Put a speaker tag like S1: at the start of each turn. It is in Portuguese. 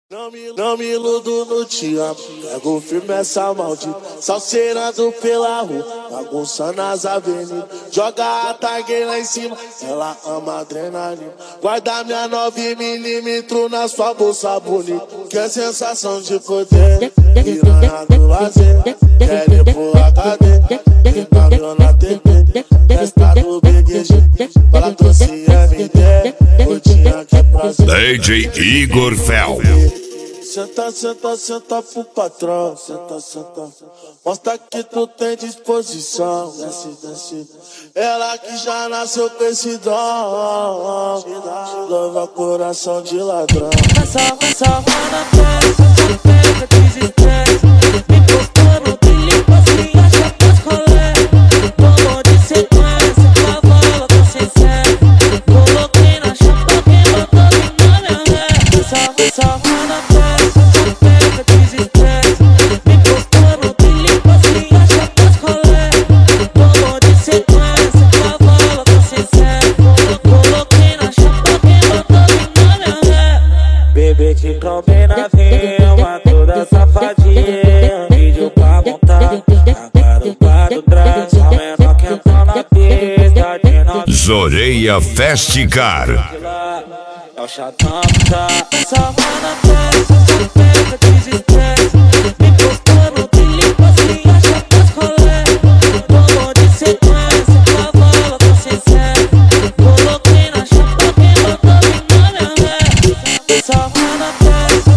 S1: Não me iludo no te amo, pego firme essa maldita, salseirando pela rua, bagunçando as avenidas, joga a targue lá em cima, ela ama adrenalina, guarda minha 9mm na sua bolsa bonita, que é sensação de poder, piranha do lazer, quer ir pro HD, fica na TV, festa do BGG, fala doce MD, rotina que é prazer.
S2: DJ Igor Fel.
S1: Senta, senta, senta pro patrão, senta, senta. Mostra que tu tem disposição. Desce, desce. Ela que já nasceu com esse dom, lava coração de ladrão.
S3: Essa roda pesa, pega, desestressa. Me postou no trilho, assim, acha que as colegas. Tomou de sequência, cavalo com sincero. Coloquei na chapa, quem botou na minha ré. Essa roda pesa, pega, desestressa. Me postou no trilho, assim, acha que as colegas. Tomou de sequência, cavalo com sincero. Coloquei na chapa, quem botou na minha ré. Bebê te combina, filma toda safadinha. Vídeo pra montar, agora o quadro trás. Só menor que entrou na pista de novo.
S2: Zoreia Festicar.
S3: É o chatão que tá. Essa roda pesa, pega, desestressa. Me postou no trilho, assim, acha que as colegas. Tomou de sequência, cavalo com sincero. Coloquei na chapa, quem botou na minha ré. Essa roda pesa.